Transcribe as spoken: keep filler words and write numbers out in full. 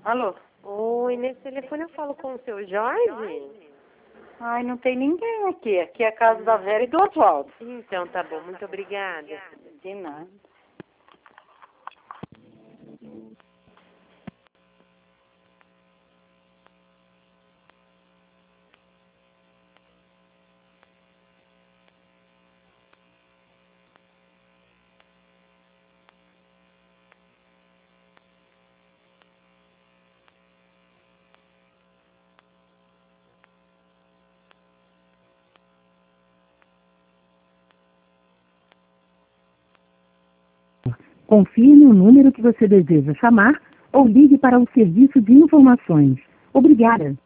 Alô? Oi, nesse telefone eu falo com o seu Jorge? Ai, não tem ninguém aqui. Aqui é a casa da Vera e do Oswaldo. Então tá bom, muito obrigada. De nada. Confirme o número que você deseja chamar ou ligue para o serviço de informações. Obrigada.